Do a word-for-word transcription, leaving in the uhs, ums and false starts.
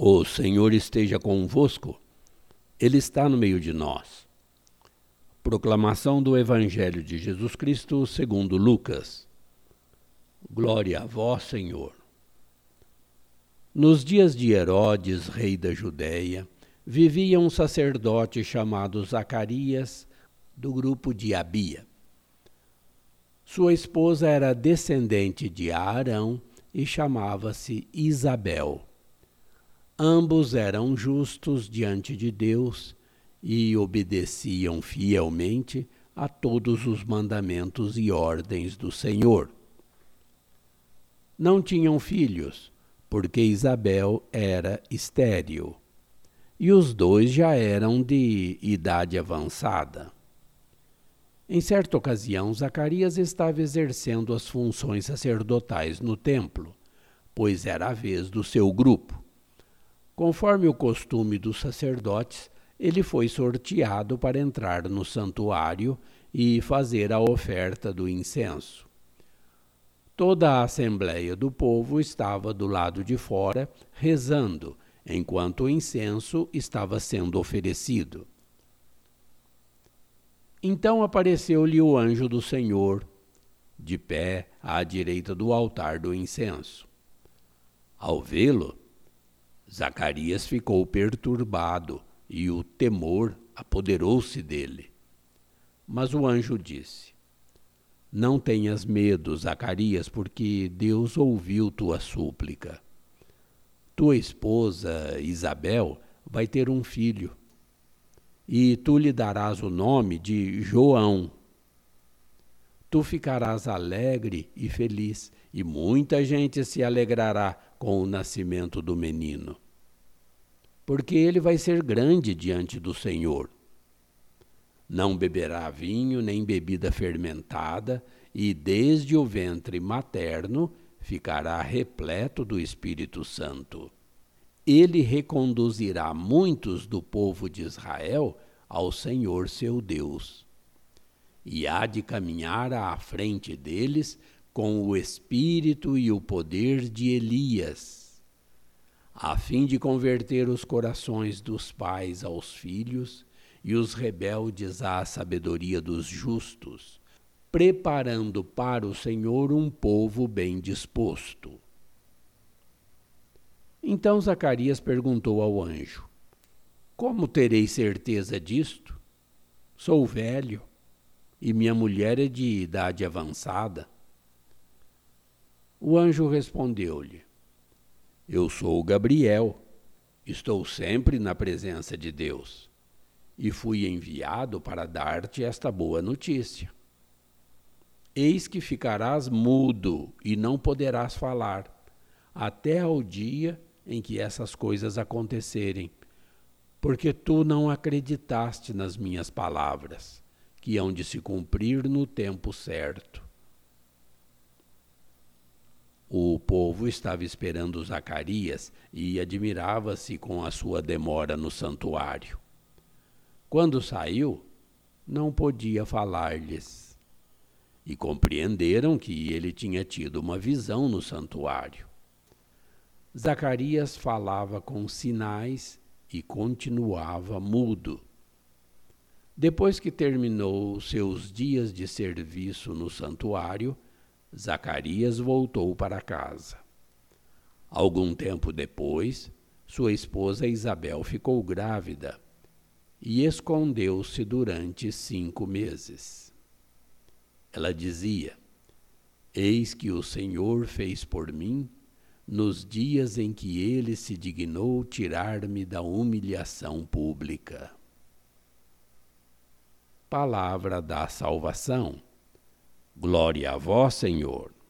O Senhor esteja convosco, Ele está no meio de nós. Proclamação do Evangelho de Jesus Cristo segundo Lucas. Glória a vós, Senhor. Nos dias de Herodes, rei da Judéia, vivia um sacerdote chamado Zacarias, do grupo de Abia. Sua esposa era descendente de Arão e chamava-se Isabel. Ambos eram justos diante de Deus e obedeciam fielmente a todos os mandamentos e ordens do Senhor. Não tinham filhos, porque Isabel era estéril, e os dois já eram de idade avançada. Em certa ocasião, Zacarias estava exercendo as funções sacerdotais no templo, pois era a vez do seu grupo. Conforme o costume dos sacerdotes, ele foi sorteado para entrar no santuário e fazer a oferta do incenso. Toda a assembleia do povo estava do lado de fora, rezando, enquanto o incenso estava sendo oferecido. Então apareceu-lhe o anjo do Senhor, de pé à direita do altar do incenso. Ao vê-lo, Zacarias ficou perturbado e o temor apoderou-se dele. Mas o anjo disse: Não tenhas medo, Zacarias, porque Deus ouviu tua súplica. Tua esposa, Isabel, vai ter um filho, e tu lhe darás o nome de João. Tu ficarás alegre e feliz, e muita gente se alegrará com o nascimento do menino, porque ele vai ser grande diante do Senhor. Não beberá vinho nem bebida fermentada, e desde o ventre materno ficará repleto do Espírito Santo. Ele reconduzirá muitos do povo de Israel ao Senhor seu Deus, e há de caminhar à frente deles com o espírito e o poder de Elias, a fim de converter os corações dos pais aos filhos e os rebeldes à sabedoria dos justos, preparando para o Senhor um povo bem disposto. Então Zacarias perguntou ao anjo: Como terei certeza disto? Sou velho e minha mulher é de idade avançada. O anjo respondeu-lhe: Eu sou Gabriel, estou sempre na presença de Deus, e fui enviado para dar-te esta boa notícia. Eis que ficarás mudo e não poderás falar, até ao dia em que essas coisas acontecerem, porque tu não acreditaste nas minhas palavras, que hão de se cumprir no tempo certo. O povo estava esperando Zacarias e admirava-se com a sua demora no santuário. Quando saiu, não podia falar-lhes, e compreenderam que ele tinha tido uma visão no santuário. Zacarias falava com sinais e continuava mudo. Depois que terminou seus dias de serviço no santuário, Zacarias voltou para casa. Algum tempo depois, sua esposa Isabel ficou grávida e escondeu-se durante cinco meses. Ela dizia: Eis que o Senhor fez por mim nos dias em que ele se dignou tirar-me da humilhação pública. Palavra da salvação. Glória a vós, Senhor.